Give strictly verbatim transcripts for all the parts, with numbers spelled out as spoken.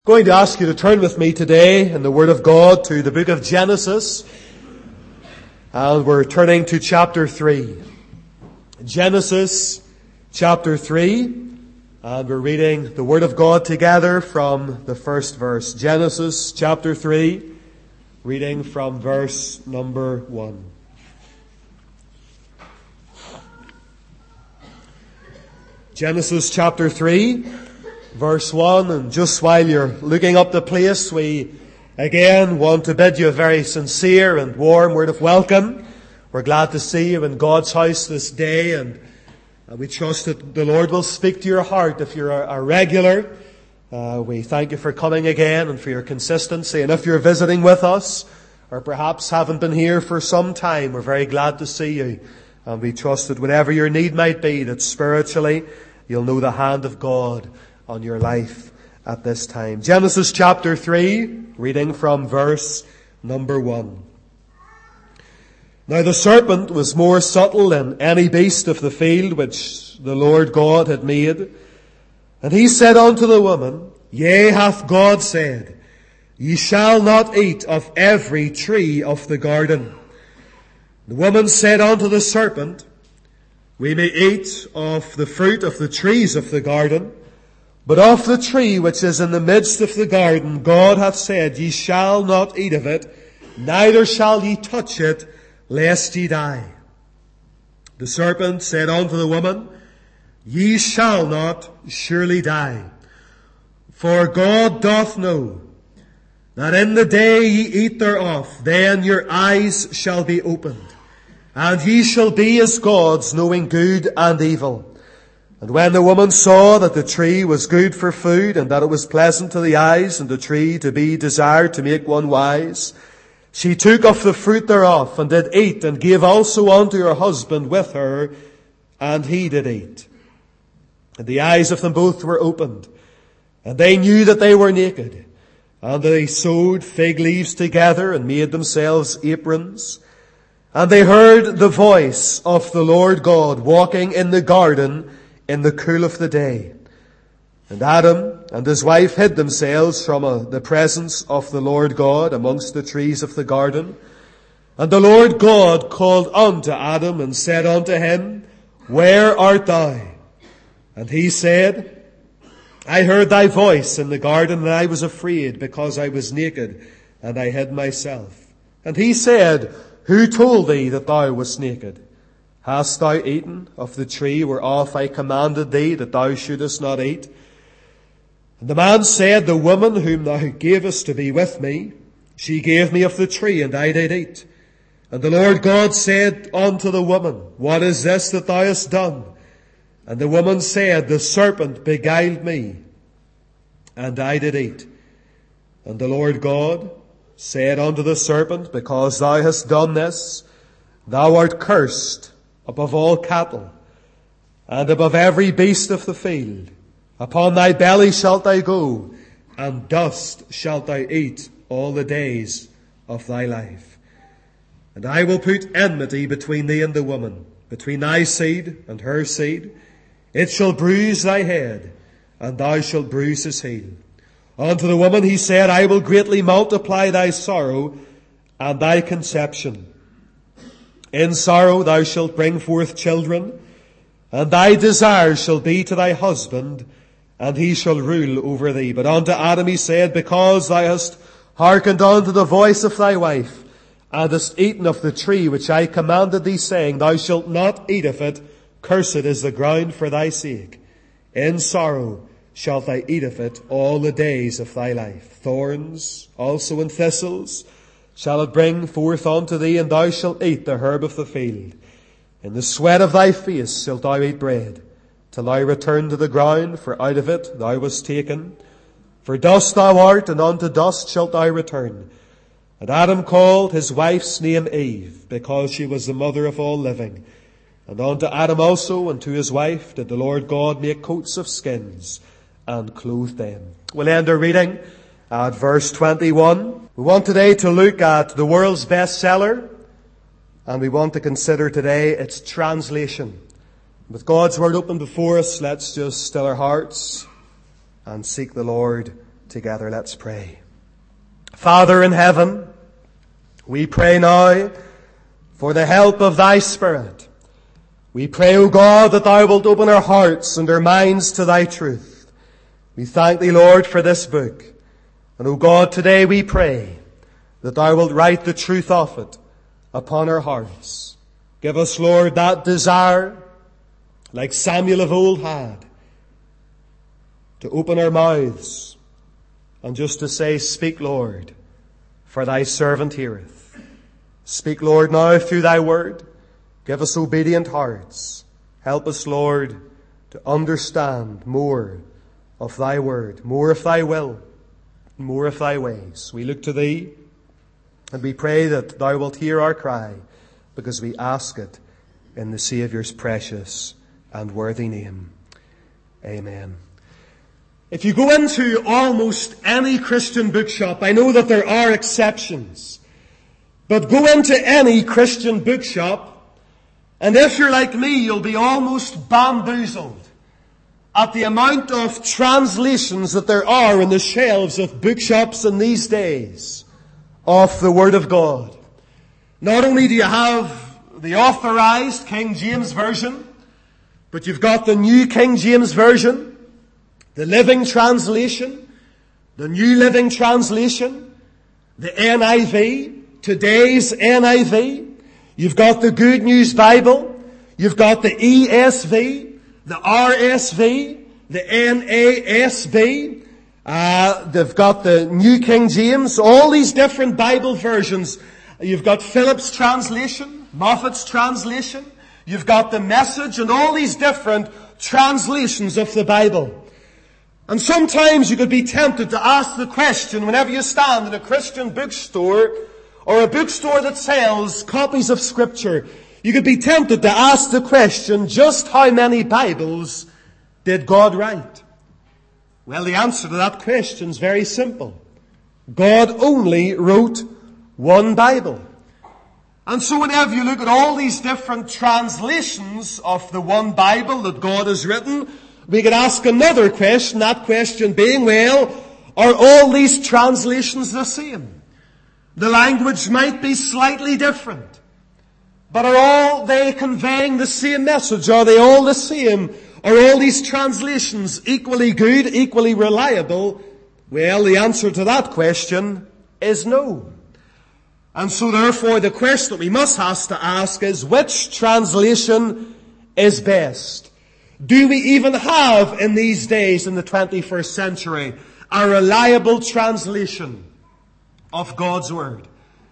I'm going to ask you to turn with me today in the Word of God to the book of Genesis. And we're turning to chapter three. Genesis chapter three. And we're reading the Word of God together from the first verse. Genesis chapter three, reading from verse number one. Genesis chapter three. Verse one, and just while you're looking up the place, we again want to bid you a very sincere and warm word of welcome. We're glad to see you in God's house this day, and we trust that the Lord will speak to your heart if you're a regular. Uh, we thank you for coming again and for your consistency. And if you're visiting with us, or perhaps haven't been here for some time, we're very glad to see you. And we trust that whatever your need might be, that spiritually you'll know the hand of God on your life at this time. Genesis chapter three, reading from verse number one. Now the serpent was more subtle than any beast of the field which the Lord God had made. And he said unto the woman, Yea, hath God said, Ye shall not eat of every tree of the garden. The woman said unto the serpent, We may eat of the fruit of the trees of the garden, but of the tree which is in the midst of the garden, God hath said, Ye shall not eat of it, neither shall ye touch it, lest ye die. The serpent said unto the woman, Ye shall not surely die. For God doth know that in the day ye eat thereof, then your eyes shall be opened, and ye shall be as gods, knowing good and evil. And when the woman saw that the tree was good for food, and that it was pleasant to the eyes, and the tree to be desired to make one wise, she took of the fruit thereof, and did eat, and gave also unto her husband with her, and he did eat. And the eyes of them both were opened, and they knew that they were naked. And they sewed fig leaves together, and made themselves aprons. And they heard the voice of the Lord God walking in the garden in the cool of the day. And Adam and his wife hid themselves from uh, the presence of the Lord God amongst the trees of the garden. And the Lord God called unto Adam and said unto him, Where art thou? And he said, I heard thy voice in the garden, and I was afraid, because I was naked, and I hid myself. And he said, Who told thee that thou wast naked? Hast thou eaten of the tree whereof I commanded thee that thou shouldest not eat? And the man said, The woman whom thou gavest to be with me, she gave me of the tree, and I did eat. And the Lord God said unto the woman, What is this that thou hast done? And the woman said, The serpent beguiled me, and I did eat. And the Lord God said unto the serpent, Because thou hast done this, thou art cursed above all cattle, and above every beast of the field. Upon thy belly shalt thou go, and dust shalt thou eat all the days of thy life. And I will put enmity between thee and the woman, between thy seed and her seed. It shall bruise thy head, and thou shalt bruise his heel. Unto the woman he said, I will greatly multiply thy sorrow and thy conception. In sorrow thou shalt bring forth children, and thy desire shall be to thy husband, and he shall rule over thee. But unto Adam he said, Because thou hast hearkened unto the voice of thy wife, and hast eaten of the tree which I commanded thee, saying, Thou shalt not eat of it, cursed is the ground for thy sake. In sorrow shalt thou eat of it all the days of thy life. Thorns also and thistles shall it bring forth unto thee, and thou shalt eat the herb of the field. In the sweat of thy face shalt thou eat bread, till thou return to the ground, for out of it thou wast taken. For dust thou art, and unto dust shalt thou return. And Adam called his wife's name Eve, because she was the mother of all living. And unto Adam also and to his wife did the Lord God make coats of skins, and clothed them. We'll end our reading at verse twenty-one. We want today to look at the world's bestseller, and we want to consider today its translation. With God's word open before us, let's just still our hearts and seek the Lord together. Let's pray. Father in heaven, we pray now for the help of thy Spirit. We pray, O God, that thou wilt open our hearts and our minds to thy truth. We thank thee, Lord, for this book. And, O God, today we pray that thou wilt write the truth of it upon our hearts. Give us, Lord, that desire, like Samuel of old had, to open our mouths and just to say, speak, Lord, for thy servant heareth. Speak, Lord, now through thy word. Give us obedient hearts. Help us, Lord, to understand more of thy word, more of thy will, more of thy ways. We look to thee and we pray that thou wilt hear our cry, because we ask it in the Saviour's precious and worthy name. Amen. If you go into almost any Christian bookshop, I know that there are exceptions, but go into any Christian bookshop, and if you're like me, you'll be almost bamboozled at the amount of translations that there are in the shelves of bookshops in these days of the Word of God. Not only do you have the authorized King James Version, but you've got the New King James Version, the Living Translation, the New Living Translation, the N I V, today's N I V. You've got the Good News Bible. You've got the E S V, the R S V, the N A S B. Uh, they've got the New King James, all these different Bible versions. You've got Phillips' translation, Moffat's translation. You've got the Message and all these different translations of the Bible. And sometimes you could be tempted to ask the question whenever you stand in a Christian bookstore or a bookstore that sells copies of Scripture. You could be tempted to ask the question, just how many Bibles did God write? Well, the answer to that question is very simple. God only wrote one Bible. And so whenever you look at all these different translations of the one Bible that God has written, we could ask another question, that question being, well, are all these translations the same? The language might be slightly different, but are all they conveying the same message? Are they all the same? Are all these translations equally good, equally reliable? Well, the answer to that question is no. And so therefore the question that we must have to ask is, which translation is best? Do we even have in these days, in the twenty-first century, a reliable translation of God's Word?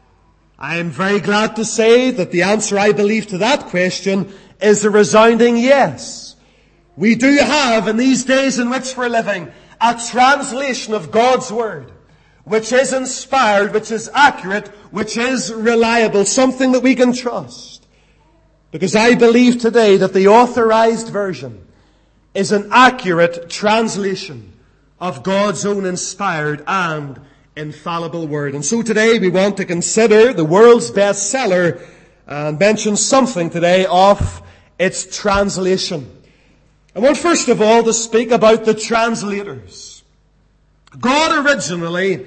I am very glad to say that the answer, I believe, to that question is a resounding yes. We do have, in these days in which we're living, a translation of God's Word, which is inspired, which is accurate, which is reliable, something that we can trust. Because I believe today that the authorized version is an accurate translation of God's own inspired and infallible Word. And so today we want to consider the world's bestseller and mention something today of its translation. I want first of all to speak about the translators. God originally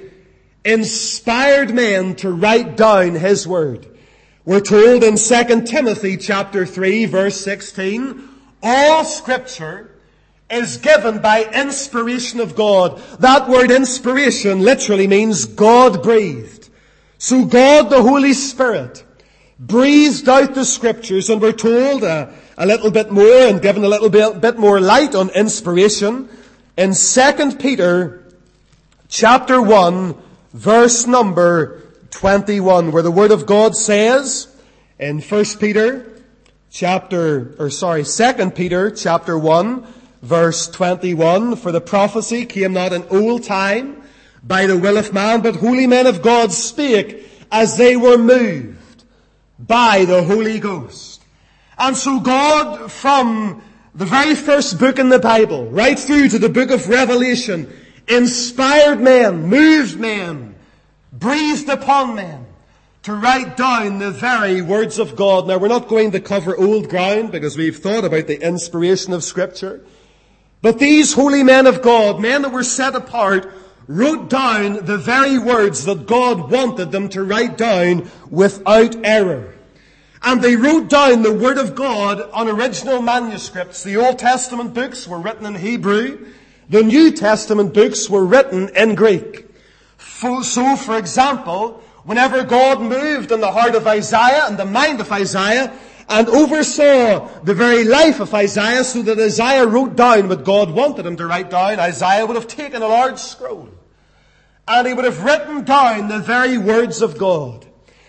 inspired men to write down His Word. We're told in Second Timothy chapter three, verse sixteen, all Scripture is given by inspiration of God. That word inspiration literally means God-breathed. So God, the Holy Spirit, breathed out the Scriptures, and we're told uh, a little bit more and given a little bit, bit more light on inspiration in Second Peter chapter one, verse number twenty-one, where the Word of God says in First Peter chapter, or sorry, Second Peter chapter one, verse twenty-one, for the prophecy came not in old time by the will of man, but holy men of God spake as they were moved by the Holy Ghost. And so God, from the very first book in the Bible, right through to the book of Revelation, inspired men, moved men, breathed upon men to write down the very words of God. Now, we're not going to cover old ground because we've thought about the inspiration of Scripture. But these holy men of God, men that were set apart, wrote down the very words that God wanted them to write down without error. And they wrote down the Word of God on original manuscripts. The Old Testament books were written in Hebrew. The New Testament books were written in Greek. So, for example, whenever God moved in the heart of Isaiah and the mind of Isaiah and oversaw the very life of Isaiah so that Isaiah wrote down what God wanted him to write down, Isaiah would have taken a large scroll and he would have written down the very words of God.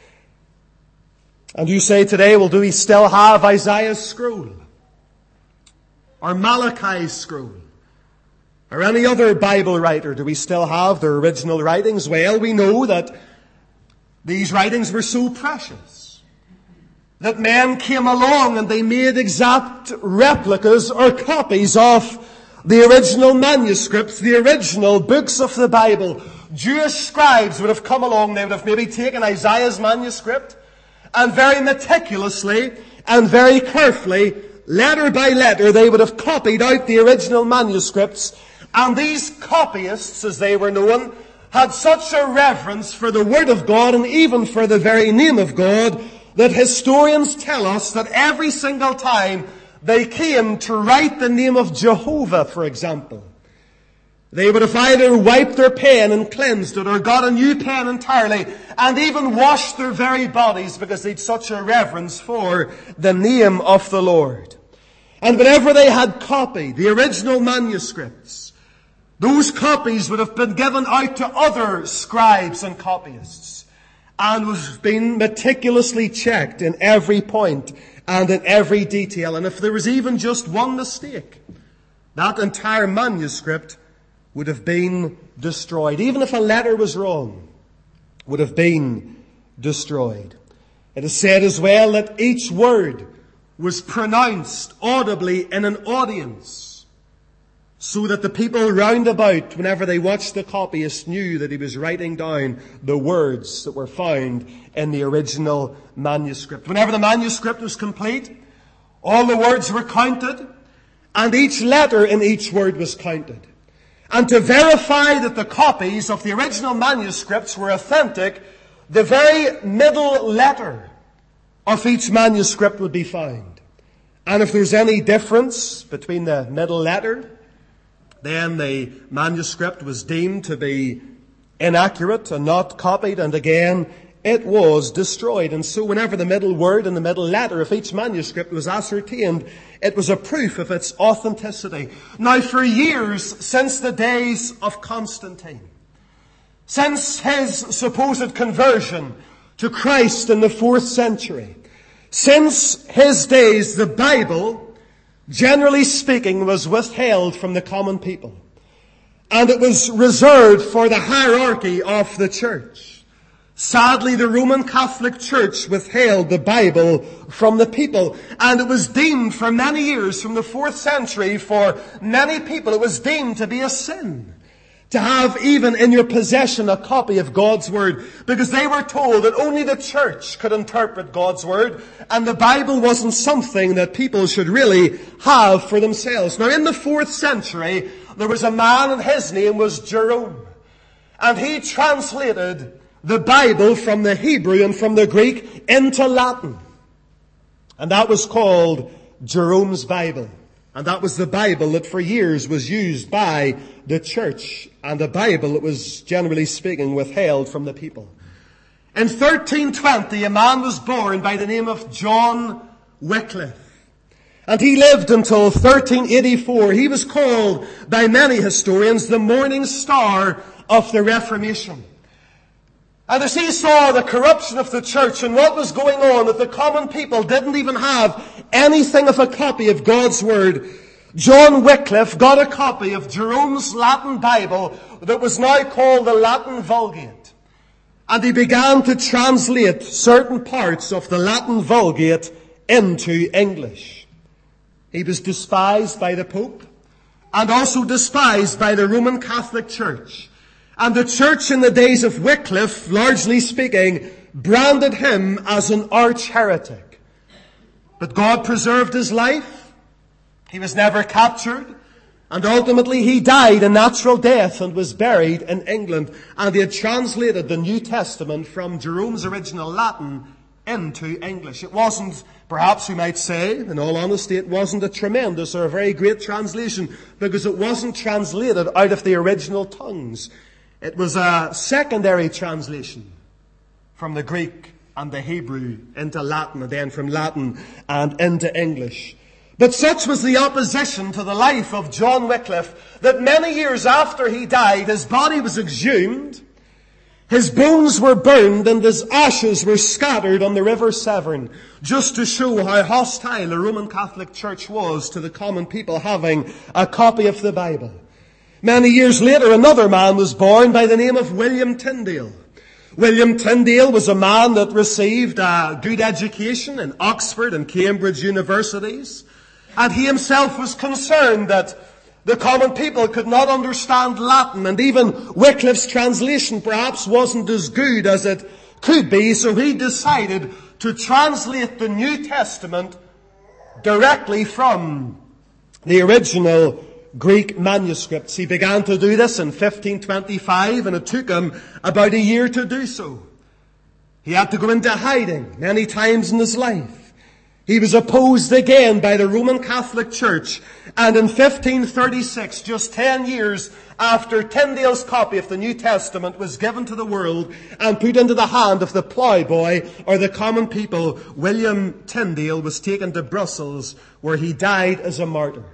And you say today, well, do we still have Isaiah's scroll? Or Malachi's scroll? Or any other Bible writer? Do we still have their original writings? Well, we know that these writings were so precious that men came along and they made exact replicas or copies of the original manuscripts, the original books of the Bible. Jewish scribes would have come along, they would have maybe taken Isaiah's manuscript and very meticulously and very carefully, letter by letter, they would have copied out the original manuscripts. And these copyists, as they were known, had such a reverence for the Word of God and even for the very name of God that historians tell us that every single time they came to write the name of Jehovah, for example, they would have either wiped their pen and cleansed it or got a new pen entirely and even washed their very bodies because they'd such a reverence for the name of the Lord. And whenever they had copied the original manuscripts, those copies would have been given out to other scribes and copyists and would have been meticulously checked in every point and in every detail. And if there was even just one mistake, that entire manuscript would have been destroyed. Even if a letter was wrong, would have been destroyed. It is said as well that each word was pronounced audibly in an audience, so that the people round about, whenever they watched the copyist, knew that he was writing down the words that were found in the original manuscript. Whenever the manuscript was complete, all the words were counted, and each letter in each word was counted. And to verify that the copies of the original manuscripts were authentic, the very middle letter of each manuscript would be found. And if there's any difference between the middle letter, then the manuscript was deemed to be inaccurate and not copied, and again, it was destroyed. And so whenever the middle word and the middle letter of each manuscript was ascertained, it was a proof of its authenticity. Now, for years, since the days of Constantine, since his supposed conversion to Christ in the fourth century, since his days, the Bible, generally speaking, was withheld from the common people. And it was reserved for the hierarchy of the church. Sadly, the Roman Catholic Church withheld the Bible from the people. And it was deemed for many years, from the fourth century, for many people, it was deemed to be a sin to have even in your possession a copy of God's Word, because they were told that only the church could interpret God's Word, and the Bible wasn't something that people should really have for themselves. Now, in the fourth century, there was a man, and his name was Jerome, and he translated the Bible from the Hebrew and from the Greek into Latin. And that was called Jerome's Bible. And that was the Bible that for years was used by the church, and the Bible that was, generally speaking, withheld from the people. In thirteen twenty, a man was born by the name of John Wycliffe. And he lived until thirteen eighty-four. He was called by many historians the morning star of the Reformation. And as he saw the corruption of the church and what was going on, that the common people didn't even have anything of a copy of God's Word, John Wycliffe got a copy of Jerome's Latin Bible that was now called the Latin Vulgate. And he began to translate certain parts of the Latin Vulgate into English. He was despised by the Pope and also despised by the Roman Catholic Church. And the church in the days of Wycliffe, largely speaking, branded him as an arch heretic. But God preserved his life. He was never captured. And ultimately he died a natural death and was buried in England. And he had translated the New Testament from Jerome's original Latin into English. It wasn't, perhaps we might say, in all honesty, it wasn't a tremendous or a very great translation, because it wasn't translated out of the original tongues. It was a secondary translation from the Greek and the Hebrew into Latin, and then from Latin and into English. But such was the opposition to the life of John Wycliffe that many years after he died, his body was exhumed, his bones were burned, and his ashes were scattered on the River Severn, just to show how hostile the Roman Catholic Church was to the common people having a copy of the Bible. Many years later, another man was born by the name of William Tyndale. William Tyndale was a man that received a good education in Oxford and Cambridge universities. And he himself was concerned that the common people could not understand Latin, and even Wycliffe's translation perhaps wasn't as good as it could be, so he decided to translate the New Testament directly from the original Greek manuscripts. He began to do this in fifteen twenty-five, and it took him about a year to do so. He had to go into hiding many times in his life. He was opposed again by the Roman Catholic Church, and in fifteen thirty-six, just ten years after Tyndale's copy of the New Testament was given to the world and put into the hand of the ploughboy or the common people, William Tyndale was taken to Brussels, where he died as a martyr.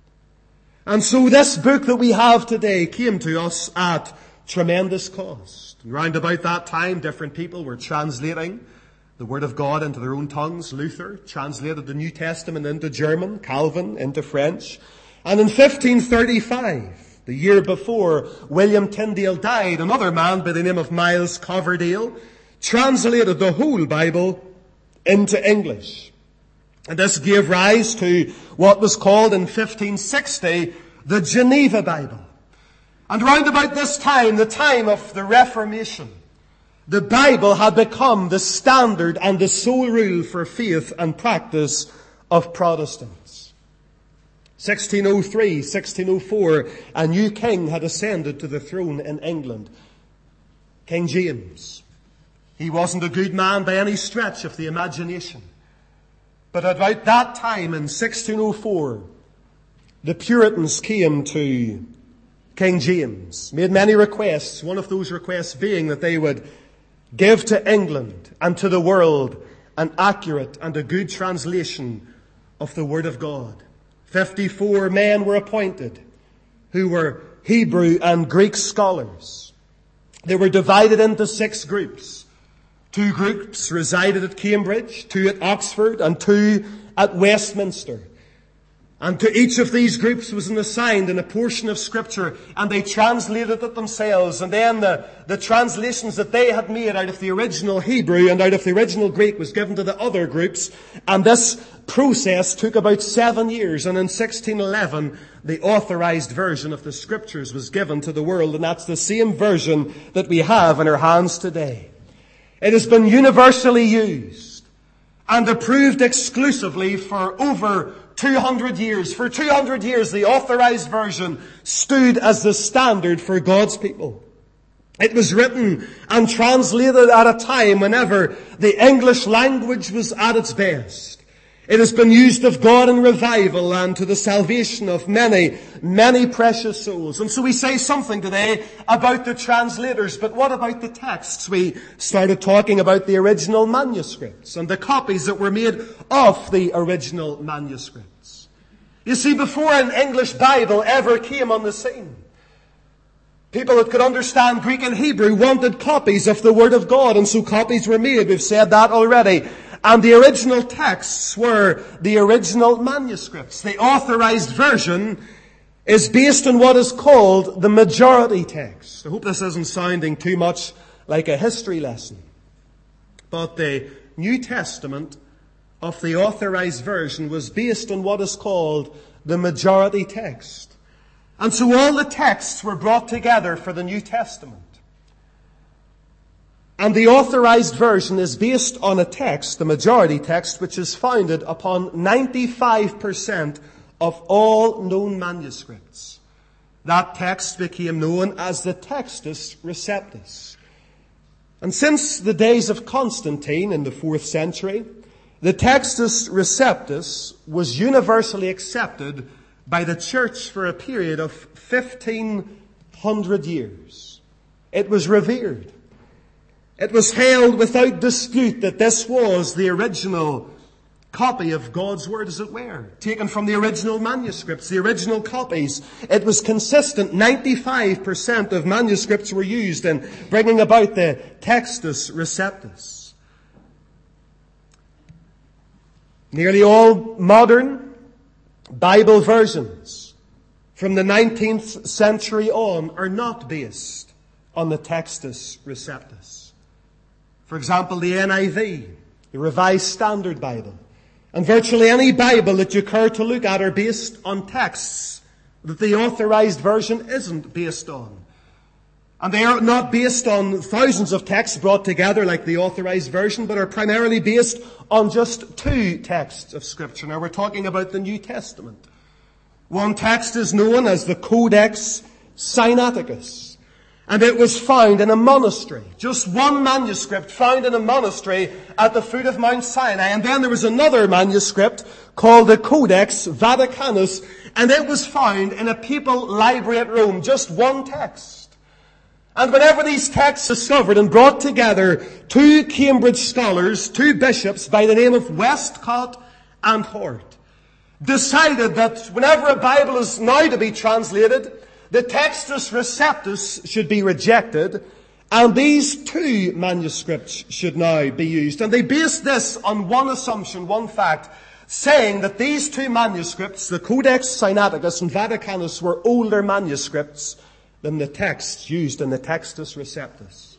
And so this book that we have today came to us at tremendous cost. And round about that time, different people were translating the Word of God into their own tongues. Luther translated the New Testament into German, Calvin into French. And in fifteen thirty-five, the year before William Tyndale died, another man by the name of Miles Coverdale translated the whole Bible into English. And this gave rise to what was called in fifteen sixty the Geneva Bible. And round about this time, the time of the Reformation, the Bible had become the standard and the sole rule for faith and practice of Protestants. sixteen oh three, sixteen oh four, a new king had ascended to the throne in England. King James. He wasn't a good man by any stretch of the imagination. But at about that time in sixteen oh four, the Puritans came to King James, made many requests, one of those requests being that they would give to England and to the world an accurate and a good translation of the Word of God. Fifty-four men were appointed who were Hebrew and Greek scholars. They were divided into six groups. Two groups resided at Cambridge, two at Oxford, and two at Westminster. And to each of these groups was assigned in a portion of Scripture, and they translated it themselves. And then the, the translations that they had made out of the original Hebrew and out of the original Greek was given to the other groups. And this process took about seven years. And in sixteen eleven, the authorized version of the Scriptures was given to the world. And that's the same version that we have in our hands today. It has been universally used and approved exclusively for over two hundred years. For two hundred years, the authorized version stood as the standard for God's people. It was written and translated at a time whenever the English language was at its best. It has been used of God in revival and to the salvation of many, many precious souls. And so we say something today about the translators, but what about the texts? We started talking about the original manuscripts and the copies that were made of the original manuscripts. You see, before an English Bible ever came on the scene, people that could understand Greek and Hebrew wanted copies of the Word of God, and so copies were made. We've said that already. And the original texts were the original manuscripts. The authorized version is based on what is called the majority text. I hope this isn't sounding too much like a history lesson. But the New Testament of the authorized version was based on what is called the majority text. And so all the texts were brought together for the New Testament. And the authorized version is based on a text, the majority text, which is founded upon ninety-five percent of all known manuscripts. That text became known as the Textus Receptus. And since the days of Constantine in the fourth century, the Textus Receptus was universally accepted by the church for a period of fifteen hundred years. It was revered. It was held without dispute that this was the original copy of God's Word, as it were, taken from the original manuscripts, the original copies. It was consistent. ninety-five percent of manuscripts were used in bringing about the Textus Receptus. Nearly all modern Bible versions from the nineteenth century on are not based on the Textus Receptus. For example, the N I V, the Revised Standard Bible, and virtually any Bible that you care to look at are based on texts that the Authorized Version isn't based on. And they are not based on thousands of texts brought together like the Authorized Version, but are primarily based on just two texts of Scripture. Now we're talking about the New Testament. One text is known as the Codex Sinaiticus. And it was found in a monastery. Just one manuscript found in a monastery at the foot of Mount Sinai. And then there was another manuscript called the Codex Vaticanus. And it was found in a papal library at Rome. Just one text. And whenever these texts were discovered and brought together, two Cambridge scholars, two bishops by the name of Westcott and Hort, decided that whenever a Bible is now to be translated, the Textus Receptus should be rejected, and these two manuscripts should now be used. And they based this on one assumption, one fact, saying that these two manuscripts, the Codex Sinaiticus and Vaticanus, were older manuscripts than the texts used in the Textus Receptus.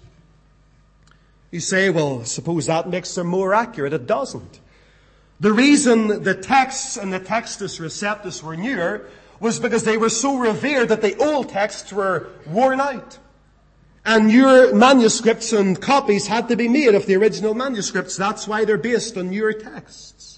You say, well, suppose that makes them more accurate. It doesn't. The reason the texts in the Textus Receptus were newer was because they were so revered that the old texts were worn out. And newer manuscripts and copies had to be made of the original manuscripts. That's why they're based on newer texts.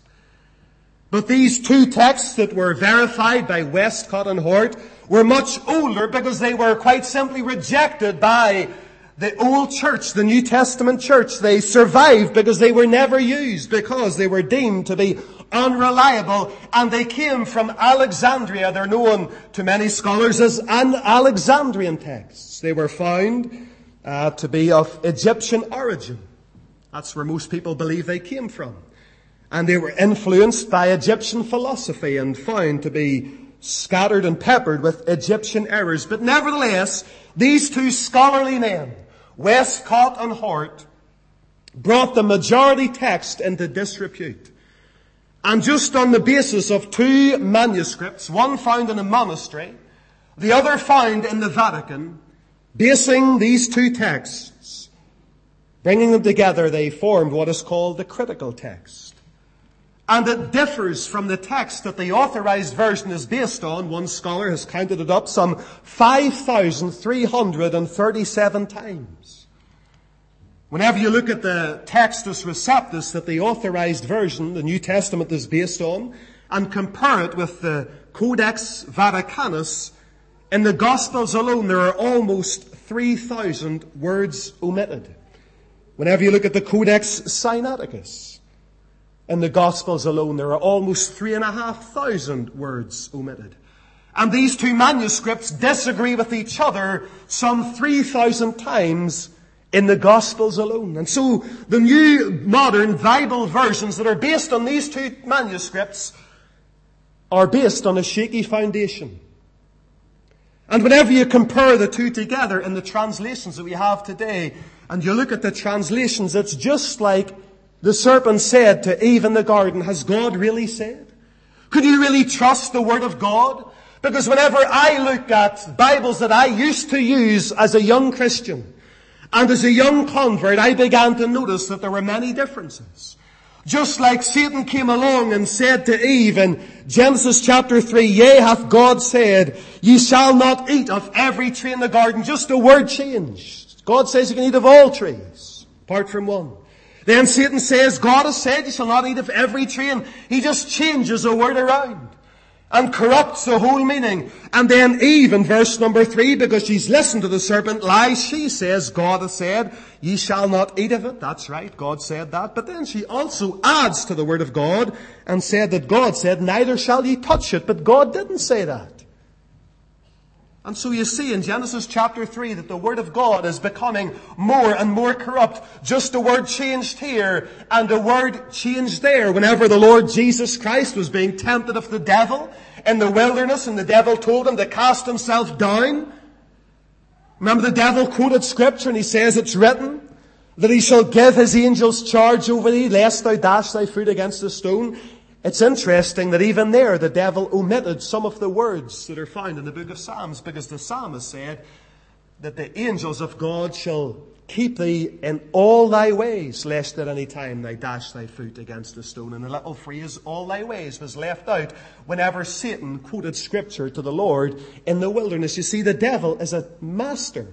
But these two texts that were verified by Westcott and Hort were much older because they were quite simply rejected by the old church, the New Testament church. They survived because they were never used, because they were deemed to be unreliable, and they came from Alexandria. They're known to many scholars as an Alexandrian texts. They were found uh, to be of Egyptian origin. That's where most people believe they came from. And they were influenced by Egyptian philosophy and found to be scattered and peppered with Egyptian errors. But nevertheless, these two scholarly men, Westcott and Hort, brought the majority text into disrepute. And just on the basis of two manuscripts, one found in a monastery, the other found in the Vatican, basing these two texts, bringing them together, they formed what is called the critical text. And it differs from the text that the Authorized Version is based on. One scholar has counted it up some five thousand three hundred thirty-seven times. Whenever you look at the Textus Receptus that the Authorized Version, the New Testament, is based on, and compare it with the Codex Vaticanus, in the Gospels alone there are almost three thousand words omitted. Whenever you look at the Codex Sinaiticus, in the Gospels alone there are almost three and a half thousand words omitted. And these two manuscripts disagree with each other some three thousand times in the Gospels alone. And so the new modern Bible versions that are based on these two manuscripts are based on a shaky foundation. And whenever you compare the two together in the translations that we have today, and you look at the translations, it's just like the serpent said to Eve in the garden, has God really said? Could you really trust the Word of God? Because whenever I look at Bibles that I used to use as a young Christian, and as a young convert, I began to notice that there were many differences. Just like Satan came along and said to Eve in Genesis chapter three, yea, hath God said, ye shall not eat of every tree in the garden. Just a word changed. God says you can eat of all trees, apart from one. Then Satan says, God has said you shall not eat of every tree, and he just changes a word around. and corrupts the whole meaning. And then Eve in verse number three, because she's listened to the serpent lie, she says, God has said, ye shall not eat of it. That's right, God said that. But then she also adds to the word of God and said that God said, neither shall ye touch it. But God didn't say that. And so you see in Genesis chapter three that the word of God is becoming more and more corrupt. Just a word changed here and a word changed there. Whenever the Lord Jesus Christ was being tempted of the devil in the wilderness, and the devil told him to cast himself down. Remember, the devil quoted scripture and he says it's written that he shall give his angels charge over thee, lest thou dash thy foot against a stone. It's interesting that even there the devil omitted some of the words that are found in the book of Psalms, because the psalmist said that the angels of God shall keep thee in all thy ways, lest at any time thou dash thy foot against a stone. And the little phrase, all thy ways, was left out whenever Satan quoted scripture to the Lord in the wilderness. You see, the devil is a master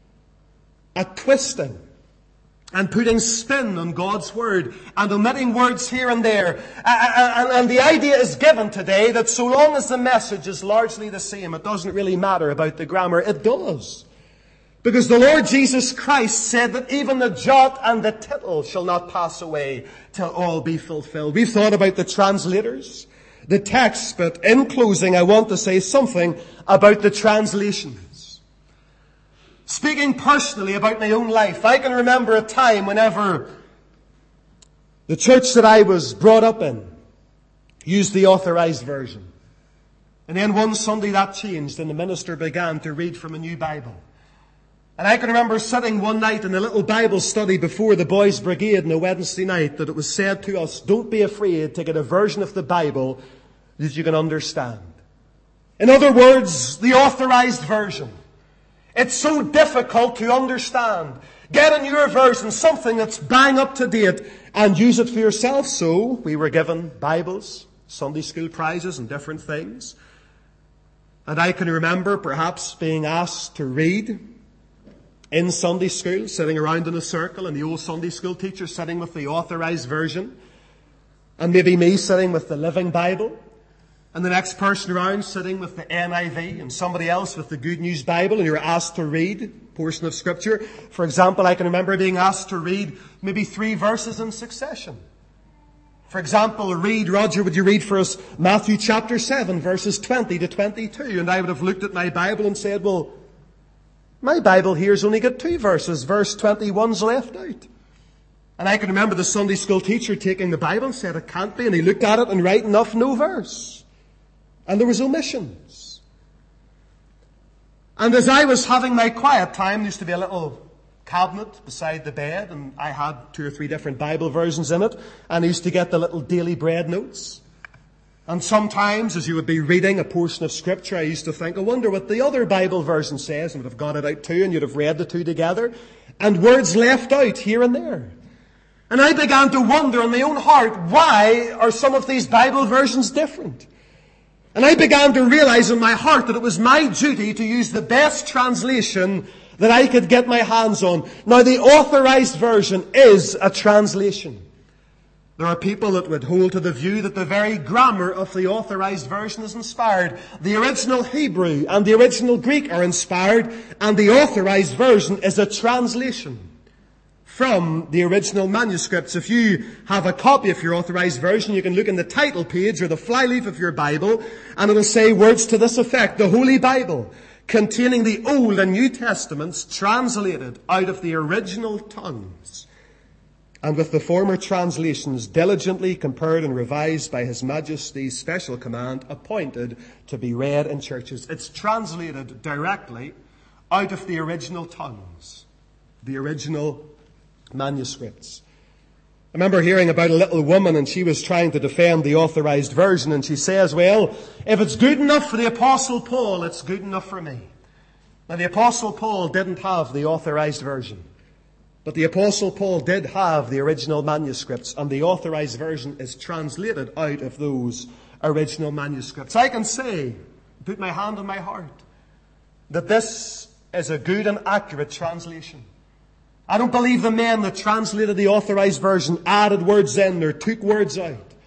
at twisting and putting spin on God's word and omitting words here and there. And, and the idea is given today that so long as the message is largely the same, it doesn't really matter about the grammar. It does. Because the Lord Jesus Christ said that even the jot and the tittle shall not pass away till all be fulfilled. We've thought about the translators, the text, but in closing I want to say something about the translations. Speaking personally about my own life, I can remember a time whenever the church that I was brought up in used the Authorized Version. And then one Sunday that changed and the minister began to read from a new Bible. And I can remember sitting one night in a little Bible study before the boys' brigade on a Wednesday night that it was said to us, don't be afraid to get a version of the Bible that you can understand. In other words, the Authorized Version. It's so difficult to understand. Get in your version something that's bang up to date and use it for yourself. So we were given Bibles, Sunday school prizes and different things. And I can remember perhaps being asked to read in Sunday school, sitting around in a circle, and the old Sunday school teacher sitting with the Authorized Version, and maybe me sitting with the Living Bible, and the next person around sitting with the N I V, and somebody else with the Good News Bible, and you were asked to read a portion of Scripture. For example, I can remember being asked to read maybe three verses in succession. For example, read, Roger, would you read for us Matthew chapter seven, verses twenty to twenty-two? And I would have looked at my Bible and said, well, my Bible here's only got two verses. Verse twenty-one's left out. And I can remember the Sunday school teacher taking the Bible and said, it can't be. And he looked at it and right enough, no verse. And there was omissions. And as I was having my quiet time, there used to be a little cabinet beside the bed, and I had two or three different Bible versions in it, and I used to get the little daily bread notes. And sometimes, as you would be reading a portion of Scripture, I used to think, I wonder what the other Bible version says, and would have got it out too, and you'd have read the two together, and words left out here and there. And I began to wonder in my own heart, why are some of these Bible versions different? And I began to realize in my heart that it was my duty to use the best translation that I could get my hands on. Now, the Authorized Version is a translation. There are people that would hold to the view that the very grammar of the Authorized Version is inspired. The original Hebrew and the original Greek are inspired, and the Authorized Version is a translation from the original manuscripts. If you have a copy of your Authorized Version, you can look in the title page or the flyleaf of your Bible, and it'll say words to this effect: the Holy Bible, containing the Old and New Testaments, translated out of the original tongues, and with the former translations diligently compared and revised by His Majesty's special command, appointed to be read in churches. It's translated directly out of the original tongues, the original manuscripts. I remember hearing about a little woman, and she was trying to defend the Authorized Version, and she says, well, if it's good enough for the Apostle Paul, it's good enough for me. Now, the Apostle Paul didn't have the Authorized Version, but the Apostle Paul did have the original manuscripts, and the Authorized Version is translated out of those original manuscripts. I can say, put my hand on my heart, that this is a good and accurate translation. I don't believe the men that translated the Authorized Version added words in or took words out.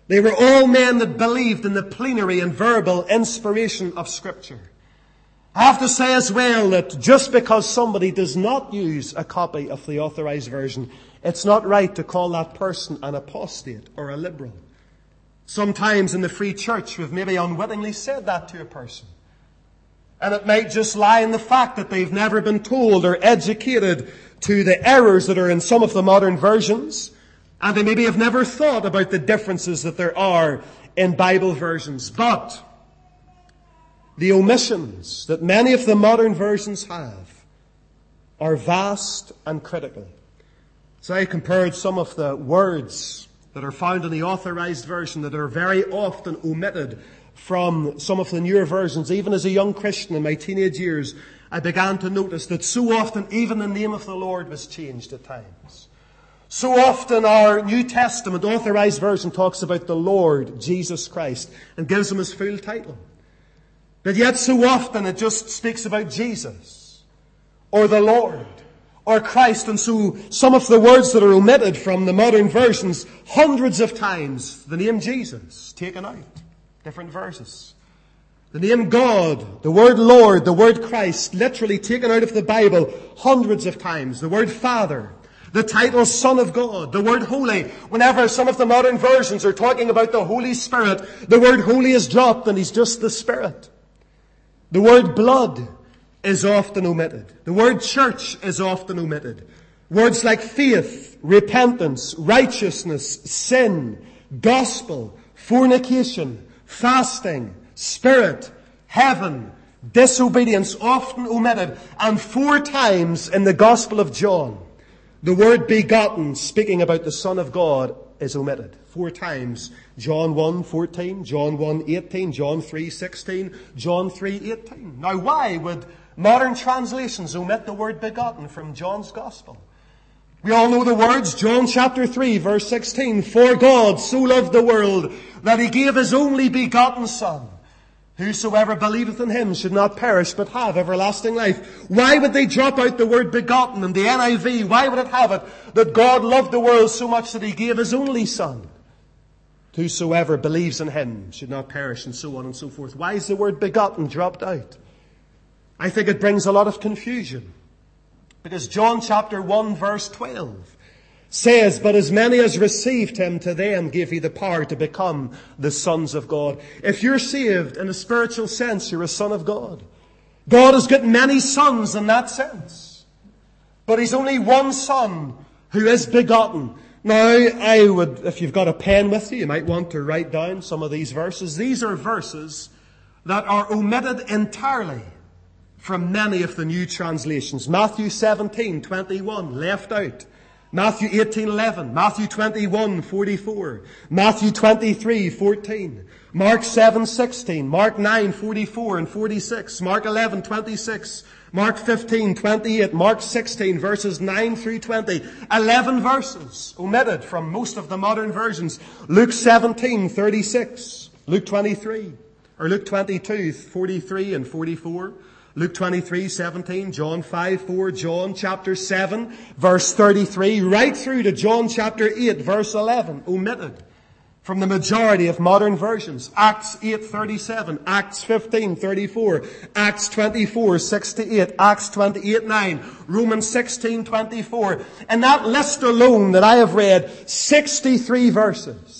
They were all men that believed in the plenary and verbal inspiration of Scripture. I have to say as well that just because somebody does not use a copy of the Authorized Version, it's not right to call that person an apostate or a liberal. Sometimes in the Free Church we've maybe unwittingly said that to a person. And it might just lie in the fact that they've never been told or educated to the errors that are in some of the modern versions. And they maybe have never thought about the differences that there are in Bible versions. But the omissions that many of the modern versions have are vast and critical. So I compared some of the words that are found in the Authorized Version that are very often omitted from some of the newer versions. Even as a young Christian in my teenage years, I began to notice that so often even the name of the Lord was changed at times. So often our New Testament Authorized Version talks about the Lord Jesus Christ and gives him his full title. But yet so often it just speaks about Jesus or the Lord or Christ. And so some of the words that are omitted from the modern versions, hundreds of times, the name Jesus taken out. Different verses. The name God, the word Lord, the word Christ, literally taken out of the Bible hundreds of times. The word Father, the title Son of God, the word Holy. Whenever some of the modern versions are talking about the Holy Spirit, the word Holy is dropped and He's just the Spirit. The word blood is often omitted. The word church is often omitted. Words like faith, repentance, righteousness, sin, gospel, fornication, fasting, spirit, heaven, disobedience, often omitted. And four times in the Gospel of John, the word begotten, speaking about the Son of God, is omitted. Four times. John one fourteen, John one eighteen, John three sixteen, John three eighteen. Now why would modern translations omit the word begotten from John's Gospel? We all know the words, John chapter three, verse sixteen. For God so loved the world that He gave His only begotten Son. Whosoever believeth in Him should not perish but have everlasting life. Why would they drop out the word begotten in the N I V? Why would it have it that God loved the world so much that He gave His only Son? Whosoever believes in Him should not perish, and so on and so forth. Why is the word begotten dropped out? I think it brings a lot of confusion. Because John chapter one verse twelve says, But as many as received Him, to them gave He the power to become the sons of God. If you're saved in a spiritual sense, you're a son of God. God has got many sons in that sense. But He's only one Son who is begotten. Now, I would, if you've got a pen with you, you might want to write down some of these verses. These are verses that are omitted entirely from many of the new translations. Matthew seventeen twenty-one, left out. Matthew eighteen eleven, Matthew twenty-one forty-four, Matthew twenty-three fourteen, Mark seven sixteen, Mark nine forty-four and forty-six, Mark eleven twenty-six, Mark fifteen twenty-eight, Mark sixteen verses nine through twenty. eleven verses omitted from most of the modern versions. Luke seventeen thirty-six, Luke twenty-three, or Luke twenty-two forty-three and forty-four. Luke twenty-three seventeen, John five four, John chapter seven, verse thirty-three, right through to John chapter eight, verse eleven, omitted from the majority of modern versions. Acts eight thirty-seven, Acts fifteen thirty-four, Acts twenty-four sixty-eight, Acts twenty-eight nine, Romans sixteen twenty-four. And that list alone that I have read, sixty-three verses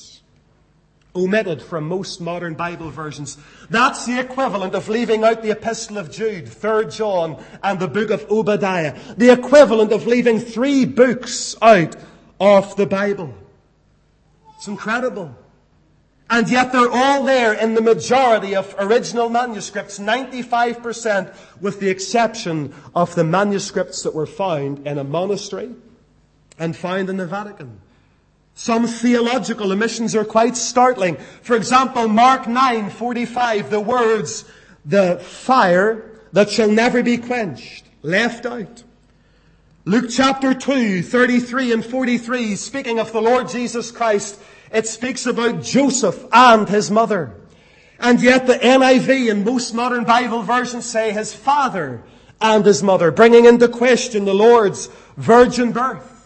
omitted from most modern Bible versions. That's the equivalent of leaving out the Epistle of Jude, Third John, and the book of Obadiah. The equivalent of leaving three books out of the Bible. It's incredible. And yet they're all there in the majority of original manuscripts, ninety-five percent, with the exception of the manuscripts that were found in a monastery and found in the Vatican. Some theological omissions are quite startling. For example, Mark nine forty-five, the words, the fire that shall never be quenched, left out. Luke chapter two, thirty-three and forty-three, speaking of the Lord Jesus Christ, it speaks about Joseph and his mother. And yet the N I V and most modern Bible versions say his father and his mother, bringing into question the Lord's virgin birth.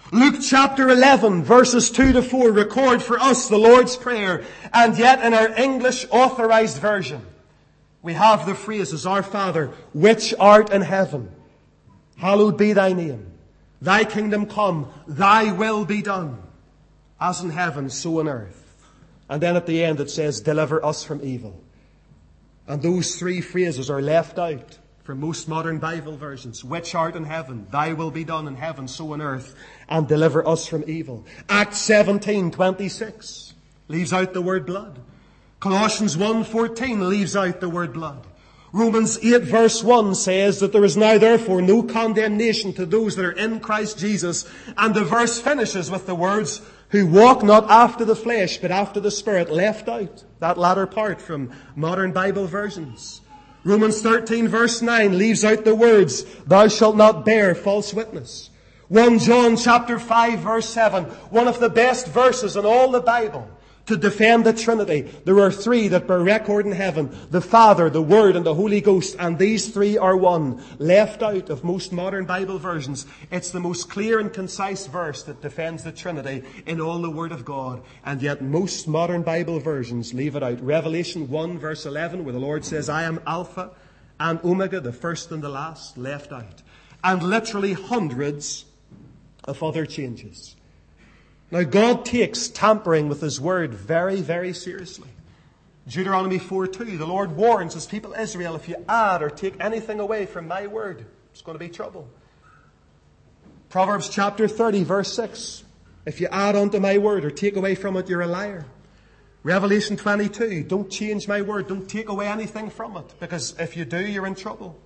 Luke chapter eleven, verses two to four, record for us the Lord's Prayer. And yet in our English authorized version, we have the phrases, Our Father, which art in heaven, hallowed be thy name. Thy kingdom come, thy will be done, as in heaven, so on earth. And then at the end it says, deliver us from evil. And those three phrases are left out from most modern Bible versions. Which art in heaven, thy will be done in heaven, so on earth, and deliver us from evil. Acts seventeen twenty-six leaves out the word blood. Colossians one fourteen leaves out the word blood. Romans eight verse one says that there is now therefore no condemnation to those that are in Christ Jesus. And the verse finishes with the words, who walk not after the flesh, but after the Spirit, left out. That latter part from modern Bible versions. Romans thirteen verse nine leaves out the words, thou shalt not bear false witness. First John chapter five verse seven, one of the best verses in all the Bible to defend the Trinity. There are three that bear record in heaven, the Father, the Word, and the Holy Ghost, and these three are one. Left out of most modern Bible versions. It's the most clear and concise verse that defends the Trinity in all the Word of God, and yet most modern Bible versions leave it out. Revelation one verse eleven, where the Lord says, I am Alpha and Omega, the first and the last, left out. And literally hundreds of other changes. Now God takes tampering with His Word very, very seriously. Deuteronomy four two, the Lord warns His people Israel, if you add or take anything away from my Word, it's going to be trouble. Proverbs chapter thirty verse six, if you add unto my Word or take away from it, you're a liar. Revelation twenty-two, don't change my Word, don't take away anything from it, because if you do, you're in trouble.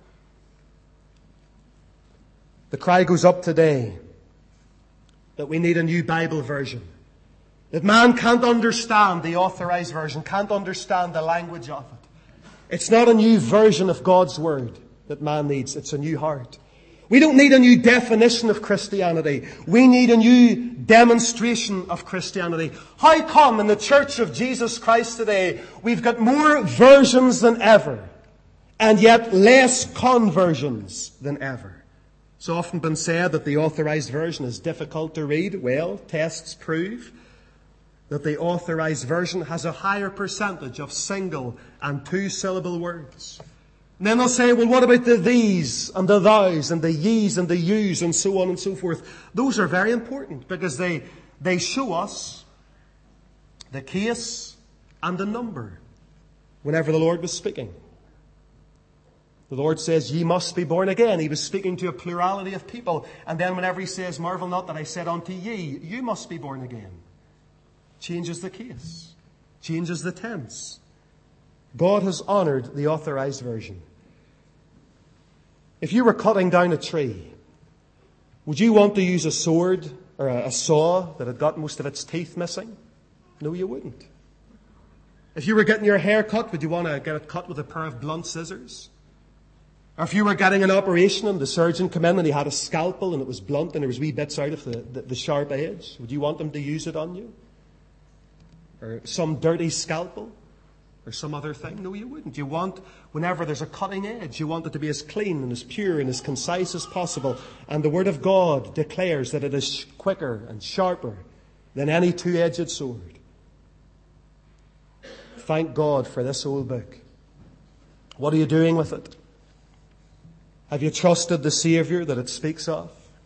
The cry goes up today that we need a new Bible version. That man can't understand the authorized version, can't understand the language of it. It's not a new version of God's Word that man needs, it's a new heart. We don't need a new definition of Christianity. We need a new demonstration of Christianity. How come in the Church of Jesus Christ today we've got more versions than ever, and yet less conversions than ever? It's often been said that the authorized version is difficult to read. Well, tests prove that the authorized version has a higher percentage of single and two-syllable words. And then they'll say, well, what about the these and the thous and the ye's and the you's and so on and so forth? Those are very important because they, they show us the case and the number whenever the Lord was speaking. The Lord says, ye must be born again. He was speaking to a plurality of people. And then whenever He says, marvel not that I said unto ye, you must be born again. Changes the case. Changes the tense. God has honored the authorized version. If you were cutting down a tree, would you want to use a sword or a saw that had got most of its teeth missing? No, you wouldn't. If you were getting your hair cut, would you want to get it cut with a pair of blunt scissors? Or if you were getting an operation and the surgeon came in and he had a scalpel and it was blunt and there was wee bits out of the, the, the sharp edge, would you want him to use it on you? Or some dirty scalpel? Or some other thing? No, you wouldn't. You want, whenever there's a cutting edge, you want it to be as clean and as pure and as concise as possible. And the Word of God declares that it is quicker and sharper than any two-edged sword. Thank God for this old book. What are you doing with it? Have you trusted the Savior that it speaks of?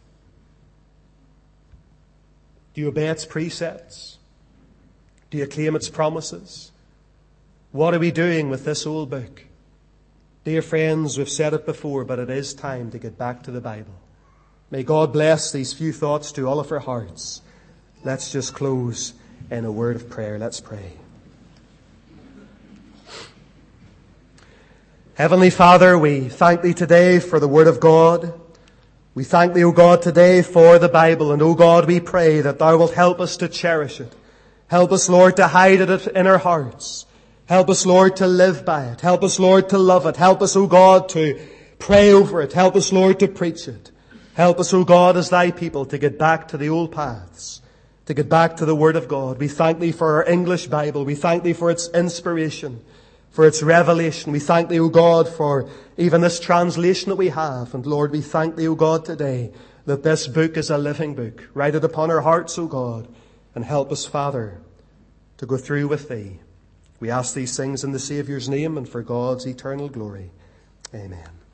Do you obey its precepts? Do you claim its promises? What are we doing with this old book? Dear friends, we've said it before, but it is time to get back to the Bible. May God bless these few thoughts to all of our hearts. Let's just close in a word of prayer. Let's pray. Heavenly Father, we thank Thee today for the Word of God. We thank Thee, O God, today for the Bible. And, O God, we pray that Thou wilt help us to cherish it. Help us, Lord, to hide it in our hearts. Help us, Lord, to live by it. Help us, Lord, to love it. Help us, O God, to pray over it. Help us, Lord, to preach it. Help us, O God, as Thy people, to get back to the old paths, to get back to the Word of God. We thank Thee for our English Bible. We thank Thee for its inspiration, for its revelation. We thank Thee, O God, for even this translation that we have. And Lord, we thank Thee, O God, today that this book is a living book. Write it upon our hearts, O God, and help us, Father, to go through with Thee. We ask these things in the Saviour's name and for God's eternal glory. Amen.